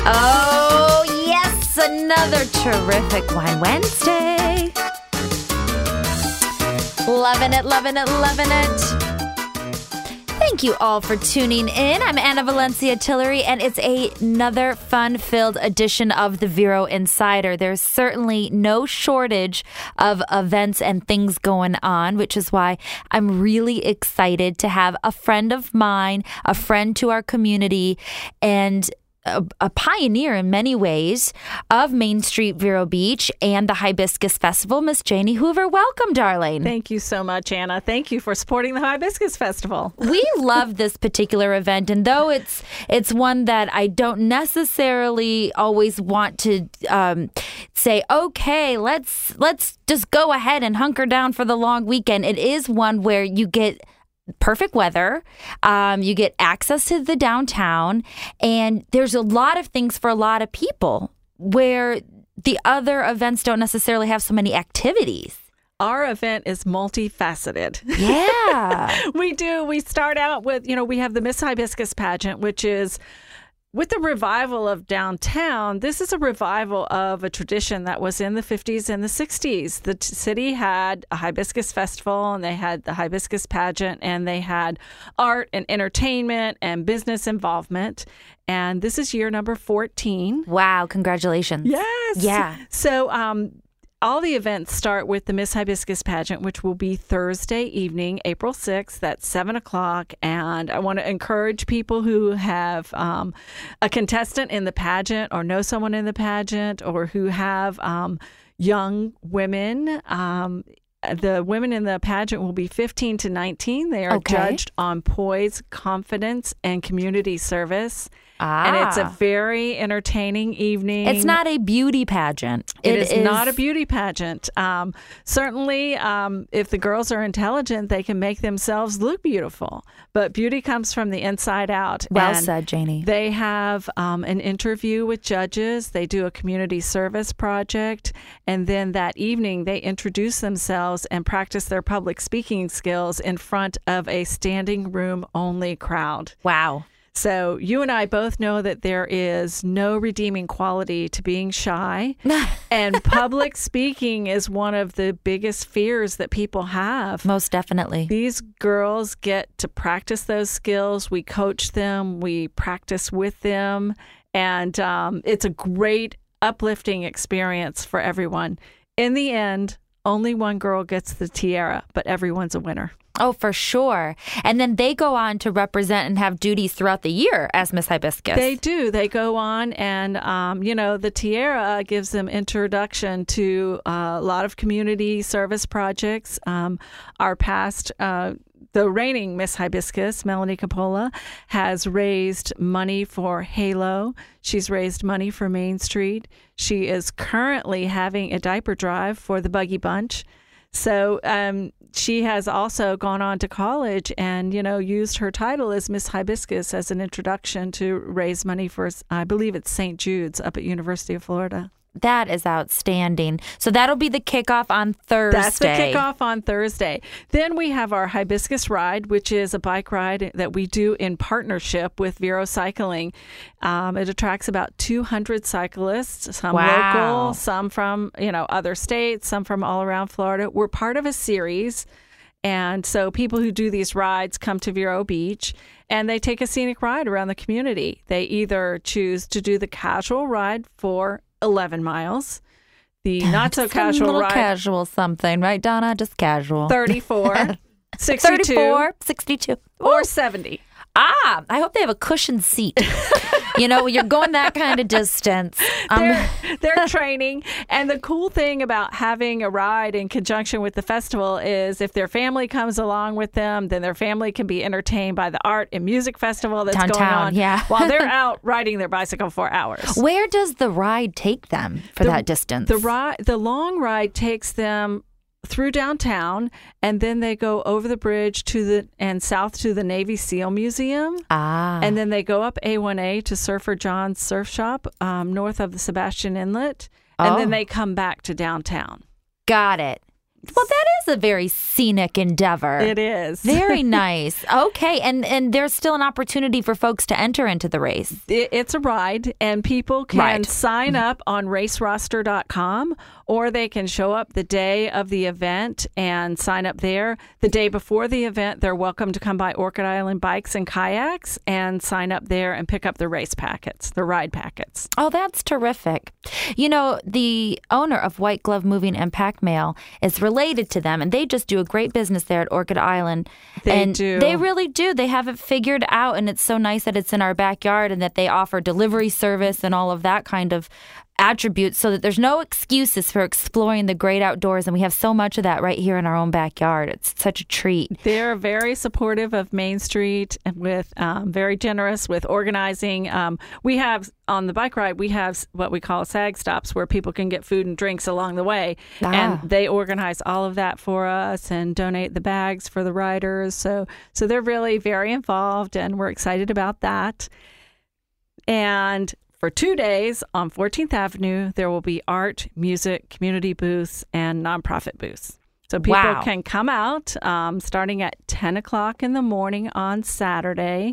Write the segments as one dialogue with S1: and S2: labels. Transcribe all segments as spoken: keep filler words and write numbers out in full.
S1: Oh, yes, another terrific Wine Wednesday. Loving it, loving it, loving it. Thank you all for tuning in. I'm Anna Valencia Tillery, and it's a, another fun-filled edition of the Vero Insider. There's certainly no shortage of events and things going on, which is why I'm really excited to have a friend of mine, a friend to our community, and A, a pioneer in many ways of Main Street Vero Beach and the Hibiscus Festival, Miss Janie Hoover. Welcome, darling.
S2: Thank you so much, Anna. Thank you for supporting the Hibiscus Festival.
S1: We love this particular event, and though it's it's one that I don't necessarily always want to um, say, okay, let's let's just go ahead and hunker down for the long weekend. It is one where you get perfect weather, um, you get access to the downtown, and there's a lot of things for a lot of people where the other events don't necessarily have so many activities.
S2: Our event is multifaceted.
S1: Yeah.
S2: We do. We start out with, you know, we have the Miss Hibiscus pageant, which is with the revival of downtown. This is a revival of a tradition that was in the fifties and the sixties. The t- city had a Hibiscus Festival, and they had the Hibiscus pageant, and they had art and entertainment and business involvement. And this is year number fourteen.
S1: Wow, congratulations.
S2: Yes.
S1: Yeah.
S2: So, um, all the events start with the Miss Hibiscus pageant, which will be Thursday evening, April sixth at seven o'clock. And I want to encourage people who have um, a contestant in the pageant or know someone in the pageant or who have um, young women. Um, the women in the pageant will be fifteen to nineteen. They are
S1: Okay.
S2: judged on poise, confidence, and community service.
S1: Ah.
S2: And it's a very entertaining evening.
S1: It's not a beauty pageant.
S2: It, it is, is not a beauty pageant. Um, certainly, um, if the girls are intelligent, they can make themselves look beautiful. But beauty comes from the inside out.
S1: Well
S2: And
S1: said, Janie.
S2: They have um, an interview with judges. They do a community service project. And then that evening, they introduce themselves and practice their public speaking skills in front of a standing room only crowd.
S1: Wow.
S2: So you and I both know that there is no redeeming quality to being shy. And public speaking is one of the biggest fears that people have.
S1: Most definitely.
S2: These girls get to practice those skills. We coach them. We practice with them. And um, it's a great, uplifting experience for everyone. In the end, only one girl gets the tiara, but everyone's a winner.
S1: Oh, for sure. And then they go on to represent and have duties throughout the year as Miss Hibiscus.
S2: They do. They go on, and, um, you know, the tiara gives them introduction to uh, a lot of community service projects. Um, our past, uh, the reigning Miss Hibiscus, Melanie Capola, has raised money for Halo. She's raised money for Main Street. She is currently having a diaper drive for the Buggy Bunch. So um, she has also gone on to college and, you know, used her title as Miss Hibiscus as an introduction to raise money for, I believe it's Saint Jude's up at University of Florida.
S1: That is outstanding. So that'll be the kickoff on Thursday.
S2: That's the kickoff on Thursday. Then we have our Hibiscus Ride, which is a bike ride that we do in partnership with Vero Cycling. Um, it attracts about two hundred cyclists, some
S1: Wow.
S2: local, some from, you know, other states, some from all around Florida. We're part of a series. And so people who do these rides come to Vero Beach and they take a scenic ride around the community. They either choose to do the casual ride for eleven miles, the not so
S1: Just a
S2: casual
S1: little
S2: ride,
S1: casual something, right, Donna? Just casual.
S2: thirty-four, sixty-two,
S1: thirty-four, sixty-two,
S2: or seventy.
S1: Ah, I hope they have a cushioned seat. You know, when you're going that kind of distance. Um,
S2: They're, they're training. And the cool thing about having a ride in conjunction with the festival is if their family comes along with them, then their family can be entertained by the art and music festival that's
S1: Downtown,
S2: going on
S1: yeah.
S2: while they're out riding their bicycle for hours.
S1: where does the ride take them for
S2: The-
S1: that distance?
S2: The ride, the long ride takes them through downtown, and then they go over the bridge to the and south to the Navy SEAL Museum.
S1: Ah.
S2: And then they go up A one A to Surfer John's Surf Shop um, north of the Sebastian Inlet. And
S1: Oh.
S2: then they come back to downtown.
S1: Got it. Well, that is a very scenic endeavor.
S2: It is.
S1: Very nice. Okay. And and there's still an opportunity for folks to enter into the race.
S2: It, it's a ride, and people can
S1: Right.
S2: sign up on race roster dot com, or they can show up the day of the event and sign up there. The day before the event, they're welcome to come by Orchid Island Bikes and Kayaks and sign up there and pick up the race packets, the ride packets.
S1: Oh, that's terrific. You know, the owner of White Glove Moving and Pack Mail is related to them, and they just do a great business there at Orchid Island.
S2: They
S1: and
S2: do.
S1: They really do. They have it figured out, and it's so nice that it's in our backyard and that they offer delivery service and all of that kind of attributes so that there's no excuses for exploring the great outdoors, and we have so much of that right here in our own backyard. It's such a treat.
S2: They're very supportive of Main Street and with um, very generous with organizing. Um, we have on the bike ride, we have what we call SAG stops where people can get food and drinks along the way.
S1: Ah.
S2: And they organize all of that for us and donate the bags for the riders. So, so they're really very involved, and we're excited about that. And for two days on fourteenth Avenue, there will be art, music, community booths, and nonprofit booths. So people
S1: Wow.
S2: can come out um, starting at ten o'clock in the morning on Saturday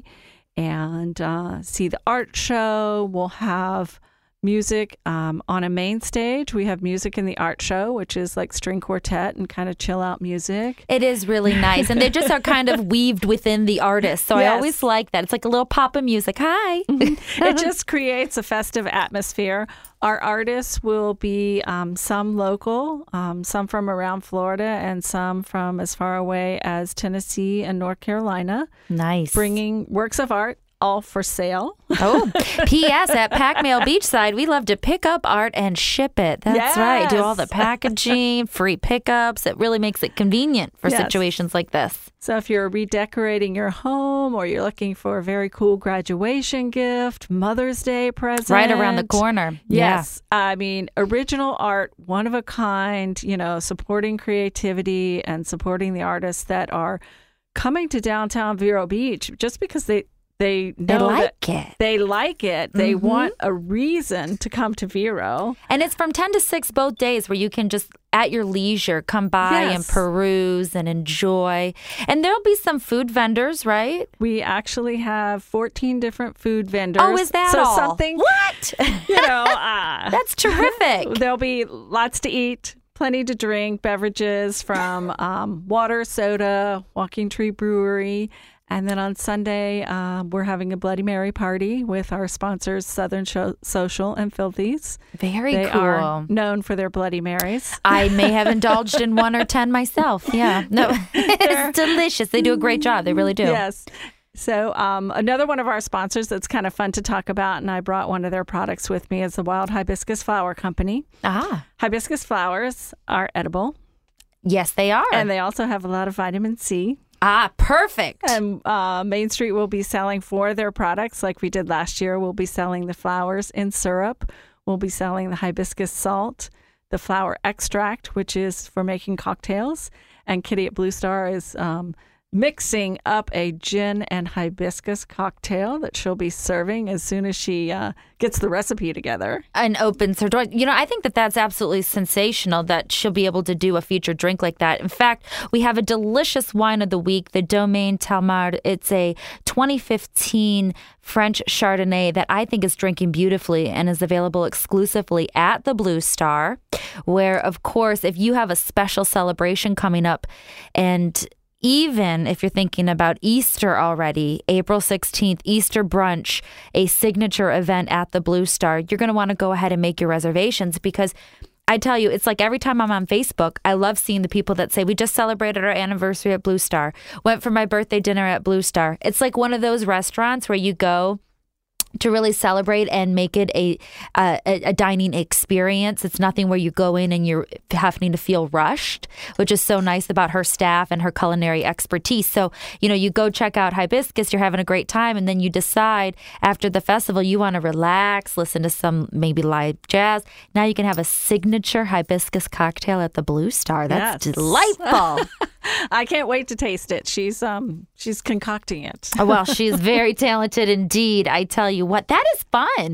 S2: and uh, see the art show. We'll have music um, on a main stage. We have music in the art show, which is like string quartet and kind of chill out music.
S1: It is really nice. And they just are kind of weaved within the artist. So I
S2: Yes.
S1: always like that. It's like a little pop of music. Hi.
S2: It just creates a festive atmosphere. Our artists will be um, some local, um, some from around Florida, and some from as far away as Tennessee and North Carolina,
S1: Nice.
S2: bringing works of art, all for sale.
S1: Oh, P S at Pack Mail Beachside, we love to pick up art and ship it. That's right. Do all the
S2: Yes.
S1: packaging, free pickups. It really makes it convenient for
S2: Yes.
S1: situations like this.
S2: So if you're redecorating your home or you're looking for a very cool graduation gift, Mother's Day present.
S1: Right around the corner.
S2: Yes. I mean, original art, one of a kind, you know, supporting creativity and supporting the artists that are coming to downtown Vero Beach just because they They
S1: They
S2: know
S1: like
S2: that
S1: it.
S2: They like it. They
S1: Mhm.
S2: want a reason to come to Vero.
S1: And it's from ten to six both days where you can just at your leisure come by
S2: Yes.
S1: and peruse and enjoy. And there'll be some food vendors, right?
S2: We actually have fourteen different food vendors.
S1: Oh, is that
S2: so
S1: all?
S2: something?
S1: What?
S2: You know, uh,
S1: That's terrific.
S2: there'll be lots to eat, plenty to drink, beverages from um, water, soda, Walking Tree Brewery. And then on Sunday, uh, we're having a Bloody Mary party with our sponsors, Southern Sho- Social and Filthies.
S1: Very
S2: They
S1: cool.
S2: are known for their Bloody Marys.
S1: I may have indulged in one or ten myself. Yeah. No, it's delicious. They do a great job. They really do.
S2: Yes. So um, another one of our sponsors that's kind of fun to talk about, and I brought one of their products with me, is the Wild Hibiscus Flower Company.
S1: Ah,
S2: Hibiscus flowers are edible,
S1: yes, they are.
S2: and they also have a lot of vitamin C.
S1: ah, perfect.
S2: And uh, Main Street will be selling four of their products like we did last year. We'll be selling the flowers in syrup. We'll be selling the hibiscus salt, the flower extract, which is for making cocktails. And Kitty at Blue Star is um, mixing up a gin and hibiscus cocktail that she'll be serving as soon as she uh, gets the recipe together.
S1: And opens her door. You know, I think that that's absolutely sensational that she'll be able to do a featured drink like that. In fact, we have a delicious wine of the week, the Domaine Talmard. It's a twenty fifteen French Chardonnay that I think is drinking beautifully and is available exclusively at the Blue Star, where, of course, if you have a special celebration coming up, and even if you're thinking about Easter already, April sixteenth, Easter brunch, a signature event at the Blue Star, you're going to want to go ahead and make your reservations, because I tell you, it's like every time I'm on Facebook, I love seeing the people that say, we just celebrated our anniversary at Blue Star, went for my birthday dinner at Blue Star. It's like one of those restaurants where you go to really celebrate and make it a, a a dining experience. It's nothing where you go in and you're having to feel rushed, which is so nice about her staff and her culinary expertise. So, you know, you go check out Hibiscus, you're having a great time, and then you decide after the festival you want to relax, listen to some maybe live jazz. Now you can have a signature hibiscus cocktail at the Blue Star. That's
S2: Yes.
S1: delightful.
S2: I can't wait to taste it. She's um she's concocting it.
S1: Well, she's very talented indeed. I tell you what, that is fun.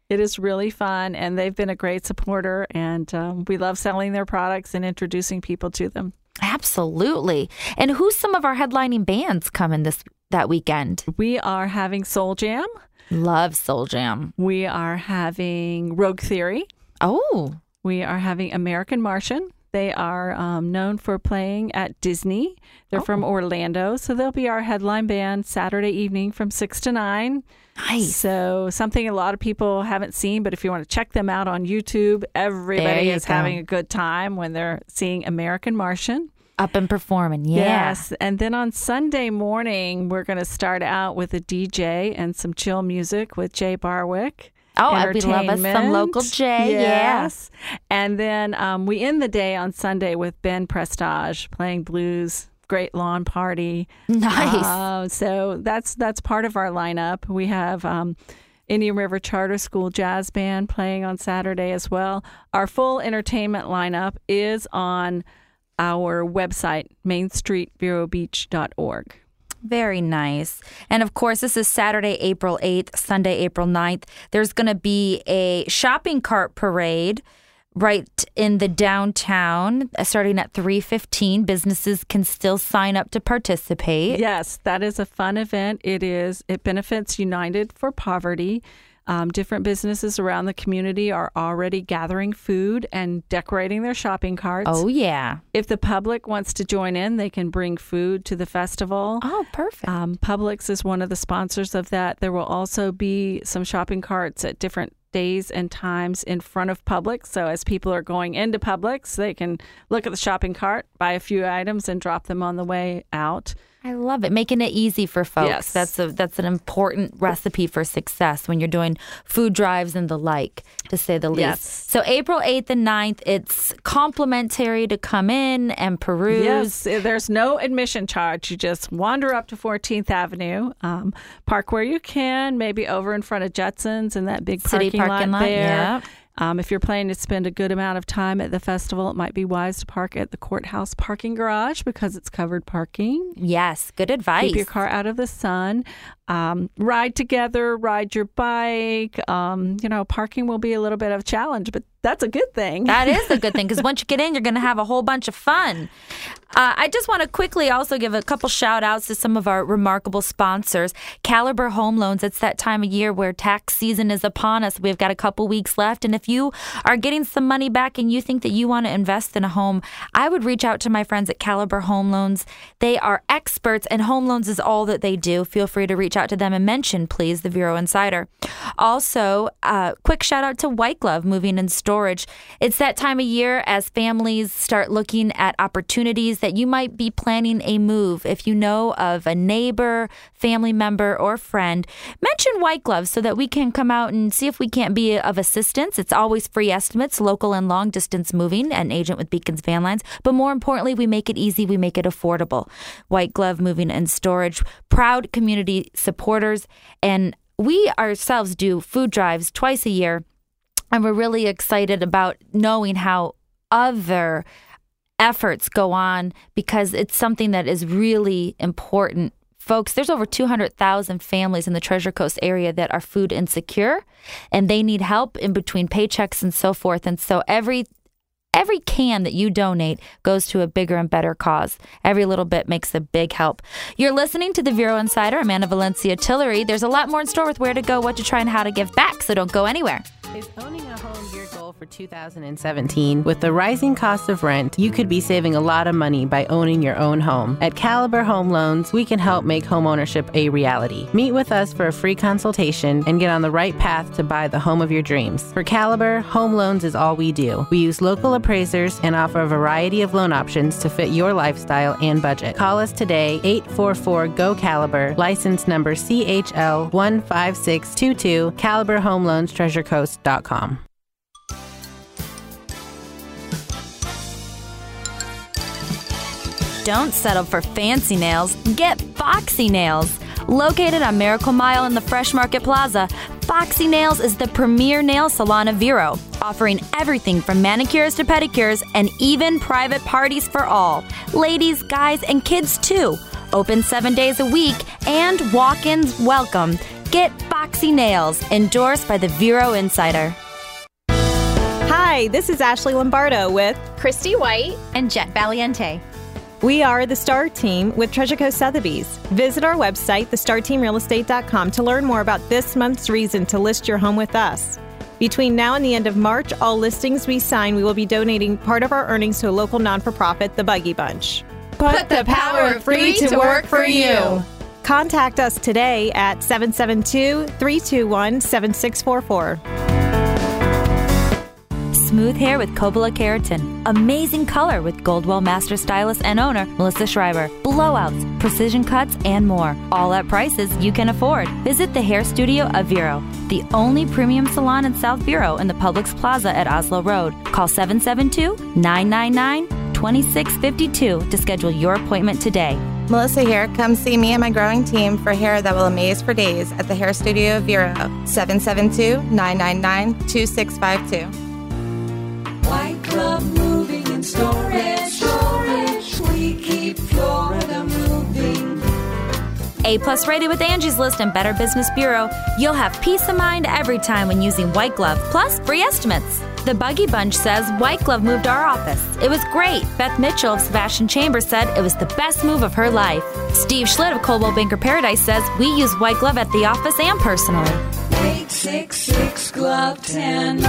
S2: It is really fun, and they've been a great supporter, and um, we love selling their products and introducing people to them.
S1: Absolutely. And who's some of our headlining bands coming this that weekend?
S2: We are having Soul Jam.
S1: Love Soul Jam.
S2: We are having Rogue Theory.
S1: Oh.
S2: We are having American Martian. They are um, known for playing at Disney. They're oh. from Orlando, so they'll be our headline band Saturday evening from six to nine.
S1: Nice.
S2: So something a lot of people haven't seen, but if you want to check them out on YouTube, everybody is go. having a good time when they're seeing American Martian.
S1: Up and performing, yeah.
S2: Yes, and then on Sunday morning, we're going to start out with a D J and some chill music with Jay Barwick.
S1: Oh, we love us some local Jay,
S2: yes.
S1: yeah.
S2: And then um, we end the day on Sunday with Ben Prestage playing blues. Great lawn party.
S1: Nice.
S2: Uh, so that's that's part of our lineup. We have um, Indian River Charter School Jazz Band playing on Saturday as well. Our full entertainment lineup is on our website, main street vero beach dot org.
S1: Very nice. And of course, this is Saturday, April eighth, Sunday, April ninth. There's going to be a shopping cart parade right in the downtown, starting at three fifteen. Businesses can still sign up to participate.
S2: Yes, that is a fun event. It is. It benefits United for Poverty. Um, different businesses around the community are already gathering food and decorating their shopping carts.
S1: Oh, yeah.
S2: If the public wants to join in, they can bring food to the festival.
S1: Oh, perfect.
S2: Um, Publix is one of the sponsors of that. There will also be some shopping carts at different days and times in front of Publix. So as people are going into Publix, they can look at the shopping cart, buy a few items, and drop them on the way out.
S1: I love it. Making it easy for folks.
S2: Yes.
S1: That's a that's an important recipe for success when you're doing food drives and the like, to say the least.
S2: Yes.
S1: So April eighth and ninth, it's complimentary to come in and peruse.
S2: Yes, there's no admission charge. You just wander up to fourteenth Avenue, um, park where you can, maybe over in front of Judson's and that big
S1: City
S2: parking,
S1: parking
S2: lot,
S1: lot
S2: there.
S1: Yeah.
S2: Um, if you're planning to spend a good amount of time at the festival, it might be wise to park at the courthouse parking garage because it's covered parking.
S1: Yes, good advice.
S2: Keep your car out of the sun. Um, ride together, ride your bike. Um, you know, parking will be a little bit of a challenge, but that's a good thing.
S1: That is a good thing because once you get in, you're going to have a whole bunch of fun. Uh, I just want to quickly also give a couple shout outs to some of our remarkable sponsors. Caliber Home Loans. It's that time of year where tax season is upon us. We've got a couple weeks left. And if you are getting some money back and you think that you want to invest in a home, I would reach out to my friends at Caliber Home Loans. They are experts, and home loans is all that they do. Feel free to reach out to them and mention, please, the Vero Insider. Also, uh, quick shout out to White Glove Moving and Storage. It's that time of year as families start looking at opportunities that you might be planning a move. If you know of a neighbor, family member, or friend, mention White Glove so that we can come out and see if we can't be of assistance. It's always free estimates, local and long distance moving, an agent with Beacons Van Lines. But more importantly, we make it easy, we make it affordable. White Glove Moving and Storage, proud community supporters, and we ourselves do food drives twice a year, and we're really excited about knowing how other efforts go on because it's something that is really important. Folks, there's over two hundred thousand families in the Treasure Coast area that are food insecure, and they need help in between paychecks and so forth. And so every Every can that you donate goes to a bigger and better cause. Every little bit makes a big help. You're listening to the Vero Insider. I'm Anna Valencia Tillery. There's a lot more in store with where to go, what to try, and how to give back, so don't go anywhere.
S3: Is owning a home your goal for two thousand seventeen? With the rising cost of rent, you could be saving a lot of money by owning your own home. At Caliber Home Loans, we can help make home ownership a reality. Meet with us for a free consultation and get on the right path to buy the home of your dreams. For Caliber, home loans is all we do. We use local appraisers and offer a variety of loan options to fit your lifestyle and budget. Call us today, eight four four, G O, Caliber, license number C H L one five six two two, Caliber Home Loans, treasure coast dot com.
S1: Don't settle for fancy nails. Get Foxy Nails. Located on Miracle Mile in the Fresh Market Plaza, Foxy Nails is the premier nail salon of Vero, offering everything from manicures to pedicures and even private parties for all. Ladies, guys, and kids too. Open seven days a week and walk-ins welcome. Get Foxy Nails, endorsed by the Vero Insider.
S4: Hi, this is Ashley Lombardo with
S5: Christy White
S6: and Jet Valiente.
S4: We are the Star Team with Treasure Coast Sotheby's. Visit our website, the star team real estate dot com, to learn more about this month's reason to list your home with us. Between now and the end of March, all listings we sign, we will be donating part of our earnings to a local non-for-profit, the Buggy Bunch.
S6: Put the power of free to work for you.
S4: Contact us today at seven seven two, three two one, seven six four four.
S1: Smooth hair with Coppola Keratin. Amazing color with Goldwell Master Stylist and owner Melissa Schreiber. Blowouts, precision cuts, and more. All at prices you can afford. Visit the hair studio of Vero, the only premium salon in South Vero in the Publix Plaza at Oslo Road. Call seven seven two, nine nine nine, two six five two to schedule your appointment today.
S7: Melissa here. Come see me and my growing team for hair that will amaze for days at the Hair Studio of Vero. seven seven two, nine nine nine, two six five two.
S8: White Glove Moving and Storage. Storage. We keep Florida moving.
S1: A-plus rated with Angie's List and Better Business Bureau. You'll have peace of mind every time when using White Glove, plus free estimates. The Buggy Bunch says White Glove moved our office. It was great. Beth Mitchell of Sebastian Chambers said it was the best move of her life. Steve Schlitt of Coldwell Banker Paradise says we use White Glove at the office and personally.
S8: eight six six, glove ten.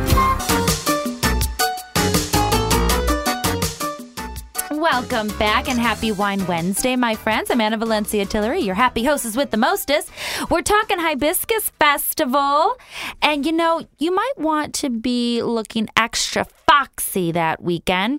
S1: Welcome back and happy Wine Wednesday, my friends. I'm Anna Valencia Tillery, your happy hostess with the mostest. We're talking Hibiscus Festival. And, you know, you might want to be looking extra foxy that weekend.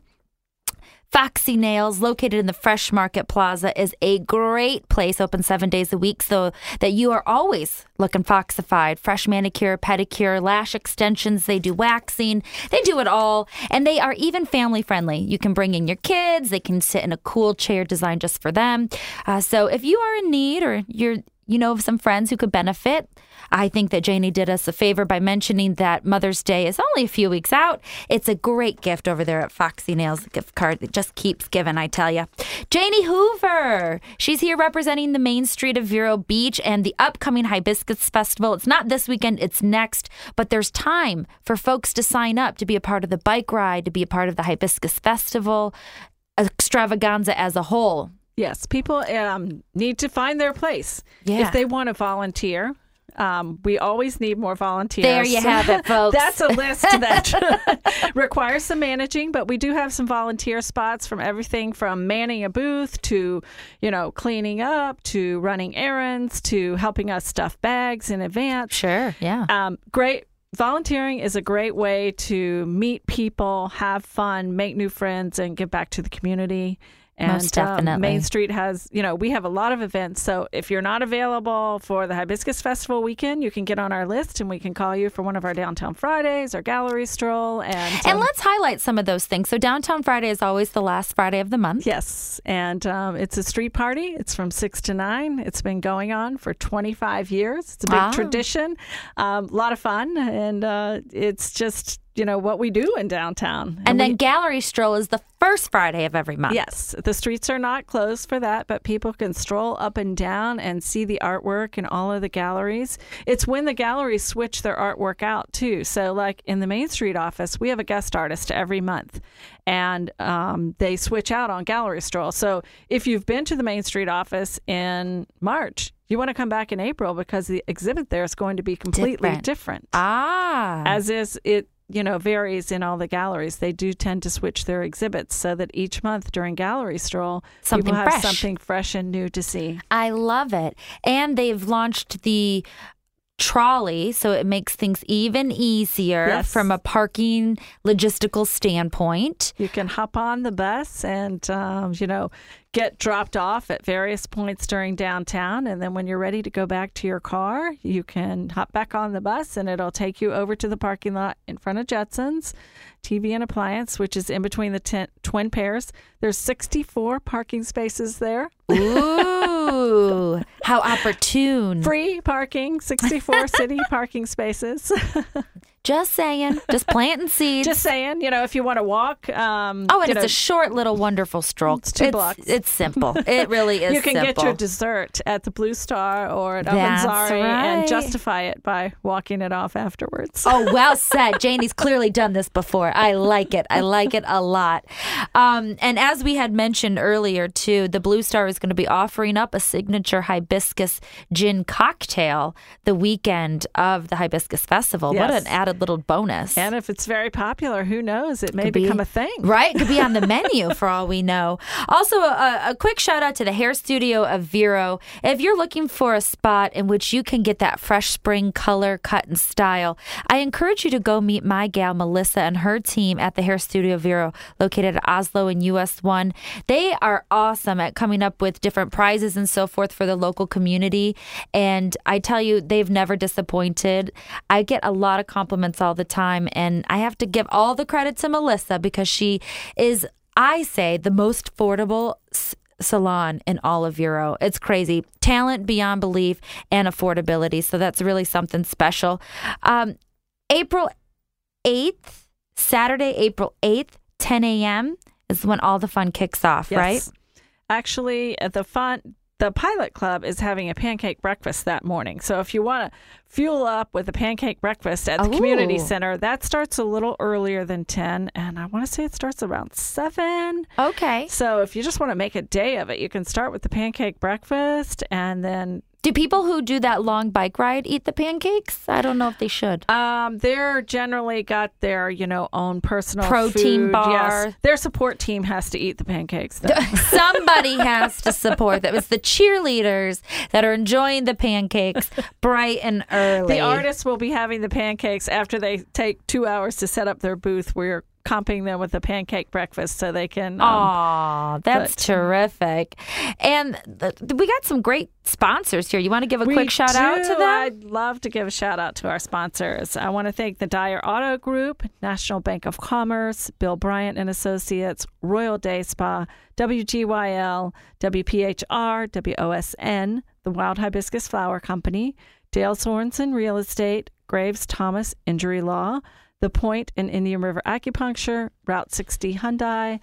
S1: Foxy Nails, located in the Fresh Market Plaza, is a great place, open seven days a week, so that you are always looking foxified. Fresh manicure, pedicure, lash extensions. They do waxing. They do it all. And they are even family friendly. You can bring in your kids. They can sit in a cool chair designed just for them. Uh, so if you are in need, or you're you know of some friends who could benefit, I think that Janie did us a favor by mentioning that Mother's Day is only a few weeks out. It's a great gift over there at Foxy Nails. The gift card that just keeps giving, I tell you. Janie Hoover. She's here representing the Main Street of Vero Beach and the upcoming Hibiscus Festival. It's not this weekend, it's next. But there's time for folks to sign up to be a part of the bike ride, to be a part of the Hibiscus Festival, extravaganza as a whole.
S2: Yes, people um, need to find their place
S1: Yeah.
S2: if they want to volunteer. Um, we always need more volunteers.
S1: There you have it, folks.
S2: That's a list that requires some managing, but we do have some volunteer spots, from everything from manning a booth to, you know, cleaning up, to running errands, to helping us stuff bags in advance.
S1: Sure, yeah.
S2: Um, great. Volunteering is a great way to meet people, have fun, make new friends, and give back to the community. And
S1: Most definitely.
S2: Um, Main Street has, you know, we have a lot of events. So if you're not available for the Hibiscus Festival weekend, you can get on our list and we can call you for one of our Downtown Fridays or Gallery Stroll. And,
S1: And
S2: um,
S1: let's highlight some of those things. So Downtown Friday is always the last Friday of the month.
S2: Yes. And um, it's a street party. It's from six to nine. It's been going on for twenty-five years. It's a big
S1: Wow.
S2: tradition. Um, a lot of fun. And uh, it's just, you know, what we do in downtown.
S1: And,
S2: And
S1: then
S2: we-
S1: Gallery Stroll is the first Friday of every month.
S2: Yes, the streets are not closed for that, but people can stroll up and down and see the artwork in all of the galleries. It's when the galleries switch their artwork out, too. So, like in the Main Street office, we have a guest artist every month, and um, they switch out on Gallery Stroll. So, if you've been to the Main Street office in March, you want to come back in April because the exhibit there is going to be completely
S1: Different.
S2: different.
S1: Ah.
S2: As is it. You know, varies in all the galleries. They do tend to switch their exhibits so that each month during Gallery Stroll,
S1: Something
S2: people have
S1: fresh.
S2: something fresh and new to see.
S1: I love it. And they've launched the trolley, so it makes things even easier
S2: Yes.
S1: from a parking logistical standpoint.
S2: You can hop on the bus and, um, you know, get dropped off at various points during downtown. And then when you're ready to go back to your car, you can hop back on the bus and it'll take you over to the parking lot in front of Judson's T V and Appliance, which is in between the ten, twin pairs. There's sixty-four parking spaces there.
S1: Ooh, how opportune.
S2: Free parking, sixty-four city parking spaces.
S1: Just saying. Just planting seeds.
S2: Just saying, you know, if you want to walk. Um,
S1: oh, and
S2: you
S1: it's
S2: know,
S1: a short little wonderful stroll.
S2: It's two
S1: it's,
S2: blocks.
S1: It's simple. It really is
S2: You can
S1: simple.
S2: get your dessert at the Blue Star or at
S1: That's
S2: Avanzari
S1: right.
S2: and justify it by walking it off afterwards.
S1: Oh, well said. Janie's clearly done this before. I like it. I like it a lot. Um, and as we had mentioned earlier, too, the Blue Star is going to be offering up a signature hibiscus gin cocktail the weekend of the Hibiscus Festival.
S2: Yes.
S1: What an added little bonus.
S2: And if it's very popular, who knows? It may
S1: Could be-
S2: become a thing.
S1: Right? It could be on the menu for all we know. Also, a, a quick shout out to the hair studio of Vero. If you're looking for a spot in which you can get that fresh spring color, cut, and style, I encourage you to go meet my gal, Melissa, and her team at the hair studio Vero, located at Oslo and U S one. They are awesome at coming up with different prizes and so forth for the local community. And I tell you, they've never disappointed. I get a lot of compliments all the time, and I have to give all the credit to Melissa because she is, I say, the most affordable s- salon in all of Vero. It's crazy. Talent beyond belief and affordability. So that's really something special. Um, April eighth, Saturday, April eighth, ten a.m. is when all the fun kicks off,
S2: Yes.
S1: right?
S2: Actually, at the fun, the Pilot Club is having a pancake breakfast that morning. So if you want to fuel up with a pancake breakfast at the
S1: Ooh.
S2: community center, that starts a little earlier than ten. And I want to say it starts around seven.
S1: Okay.
S2: So if you just want to make a day of it, you can start with the pancake breakfast and then
S1: Do people who do that long bike ride eat the pancakes? I don't know if they should.
S2: Um, they're generally got their, you know, own personal
S1: Protein
S2: food.
S1: bar.
S2: Yes. Their support team has to eat the pancakes, though.
S1: Somebody has to support that. It's the cheerleaders that are enjoying the pancakes bright and early.
S2: The artists will be having the pancakes after they take two hours to set up their booth. We're comping them with a pancake breakfast so they can. Um,
S1: Aw, that's
S2: but-
S1: terrific. And th- we got some great sponsors here. You want to give a
S2: we
S1: quick shout out
S2: do.
S1: to them?
S2: I'd love to give a shout out to our sponsors. I want to thank the Dyer Auto Group, National Bank of Commerce, Bill Bryant and Associates, Royal Day Spa, W G Y L, W P H R, W O S N, the Wild Hibiscus Flower Company, Dale Sorensen Real Estate, Graves Thomas Injury Law, The Point and Indian River Acupuncture, Route sixty Hyundai,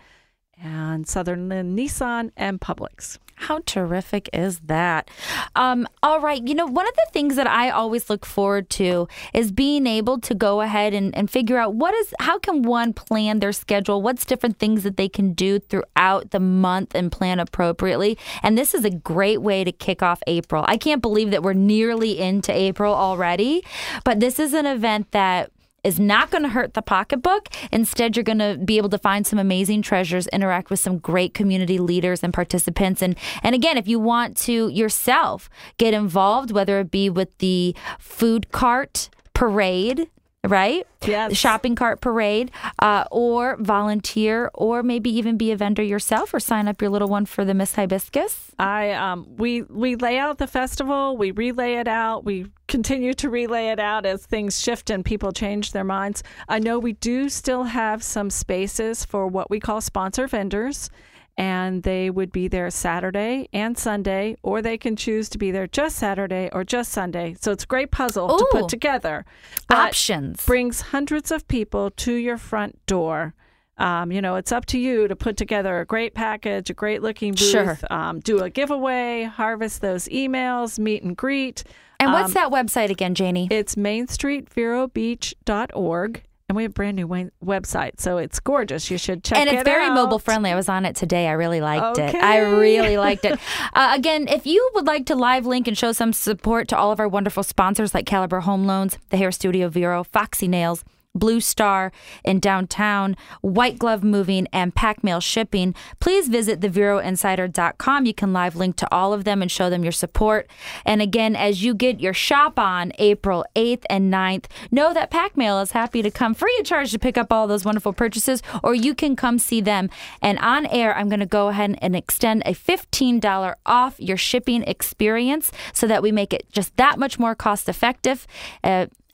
S2: and Southern Lynn Nissan, and Publix.
S1: How terrific is that? Um, all right. You know, one of the things that I always look forward to is being able to go ahead and, and figure out what is, how can one plan their schedule? What's different things that they can do throughout the month and plan appropriately? And this is a great way to kick off April. I can't believe that we're nearly into April already, but this is an event that is not going to hurt the pocketbook. Instead, you're going to be able to find some amazing treasures, interact with some great community leaders and participants. And, and again, if you want to yourself get involved, whether it be with the food cart parade, right?
S2: Yes.
S1: The shopping cart parade, uh, or volunteer, or maybe even be a vendor yourself, or sign up your little one for the Miss Hibiscus.
S2: I um we we lay out the festival, we relay it out, we continue to relay it out as things shift and people change their minds. I know we do still have some spaces for what we call sponsor vendors, and they would be there Saturday and Sunday, or they can choose to be there just Saturday or just Sunday. So it's a great puzzle to
S1: Ooh.
S2: put together. But
S1: Options.
S2: brings hundreds of people to your front door. Um, you know, it's up to you to put together a great package, a great looking booth,
S1: Sure.
S2: um, do a giveaway, harvest those emails, meet and greet.
S1: And what's
S2: Um,
S1: that website again, Janie?
S2: It's main street vero beach dot org. And we have a brand new we- website, so it's gorgeous. You should check it out.
S1: And it's very mobile friendly. I was on it today. I really liked it.
S2: Okay.
S1: I really liked it. Uh, again, if you would like to live link and show some support to all of our wonderful sponsors like Caliber Home Loans, the Hair Studio Vero, Foxy Nails, Blue Star in downtown, White Glove Moving, and Pack Mail Shipping, please visit the vero insider dot com. You can live link to all of them and show them your support. And again, as you get your shop on April eighth and ninth, know that Pack Mail is happy to come free of charge to pick up all those wonderful purchases, or you can come see them. And on air, I'm going to go ahead and extend a fifteen dollars off your shipping experience so that we make it just that much more cost effective. Uh,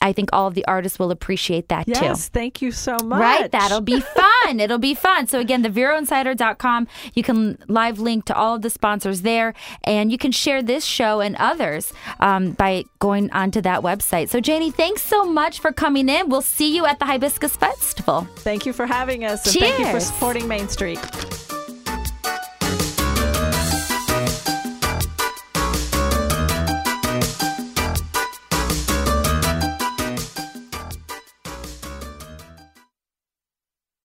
S1: I think all of the artists will appreciate that too.
S2: Yes, thank you so much.
S1: Right? That'll be fun. It'll be fun. So again, the vero insider dot com. You can live link to all of the sponsors there, and you can share this show and others um, by going onto that website. So Janie, thanks so much for coming in. We'll see you at the Hibiscus Festival.
S2: Thank you for having us, and
S1: Cheers.
S2: thank you for supporting Main Street.